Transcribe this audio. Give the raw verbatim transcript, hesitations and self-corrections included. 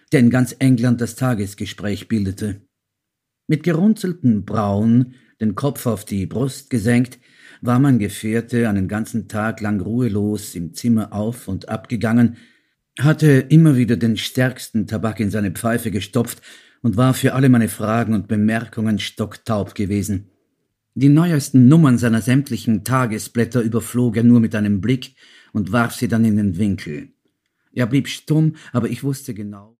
der in ganz England das Tagesgespräch bildete. Mit gerunzelten Brauen, den Kopf auf die Brust gesenkt, war mein Gefährte einen ganzen Tag lang ruhelos im Zimmer auf und ab gegangen, hatte immer wieder den stärksten Tabak in seine Pfeife gestopft und war für alle meine Fragen und Bemerkungen stocktaub gewesen. Die neuesten Nummern seiner sämtlichen Tagesblätter überflog er nur mit einem Blick und warf sie dann in den Winkel. Er blieb stumm, aber ich wusste genau,